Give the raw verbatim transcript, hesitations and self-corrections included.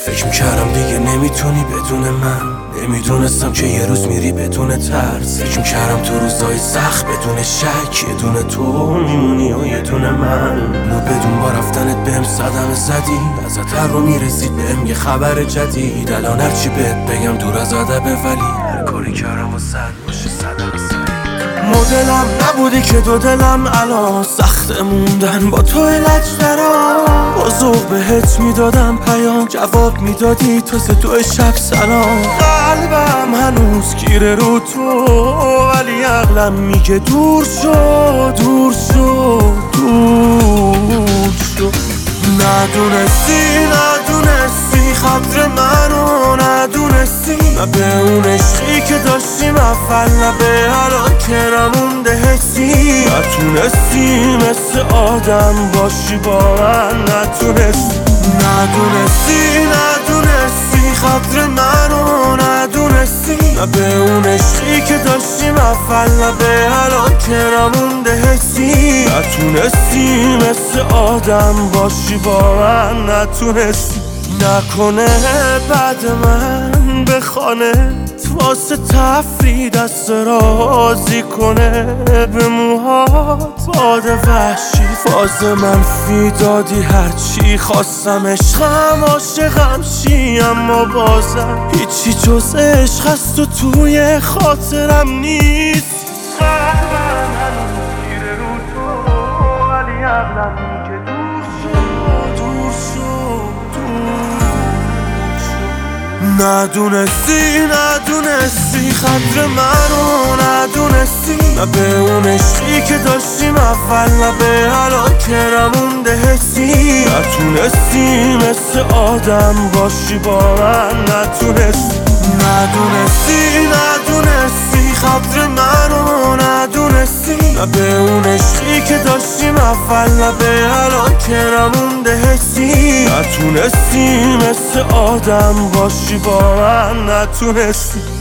فکر میکردم دیگه نمیتونی بدون من، نمیدونستم که یه روز میری بدون ترس. فکر میکردم تو روزای سخت بدون شک یه دونه تو میمونی و یه دونه من. نو بدون با رفتنت بهم صدمه زدی، ازت هر رو میرسید بهم یه خبر جدید. الان هرچی بهت بگم دور از ادبه، ولی هر کاری کردم و صد باشه صدمه زدی. مدلم نبودی که دو دلم الان سخت موندن با تو لج درا. با ذوق بهت میدادم پیام، جواب میدادی تازه تو شب سلام. قلبم هنوز گیره رو تو، ولی عقلم میگه دور شو دور شو دور شو. ندونستی ندونستی خاطر منو ندونستی، نه به اون عشقی که داشتیم اول، نه به الان که نمونده حسی. نتونستی مثل آدم باشی با من، نتونستی ندونستی ندونستی خاطر منو ندونستی، نه به اون عشقی که داشتیم اول، نه به الان که نمونده حسی. نتونستی مثل آدم باشی با من، نتونستی. نکنه بعد من به خانه واسه تفریح دست رازی کنه، به موهات باد وحشی فاز منفی دادی. هرچی خواستم عشقم عاشقم شی، اما بازم هیچی جز عشق هست و توی خاطرم نیست. قلبم هنوز گیره رو تو، ولی عقلم میگه دور شو دور شو دور شو. ندونستی ندونستی خاطر منو ندونستی، نه به اون عشقی که داشتیم اول، نه به الان که نمونده حسی. نتونستی مثل آدم باشی با من، نتونستی ندونستی ندونستی خاطر منو ندونستی، نه به اون عشقی که داشتیم اول، نه به الان که نمونده حسی. نتونستی مثل آدم باشی با من، نتونستی.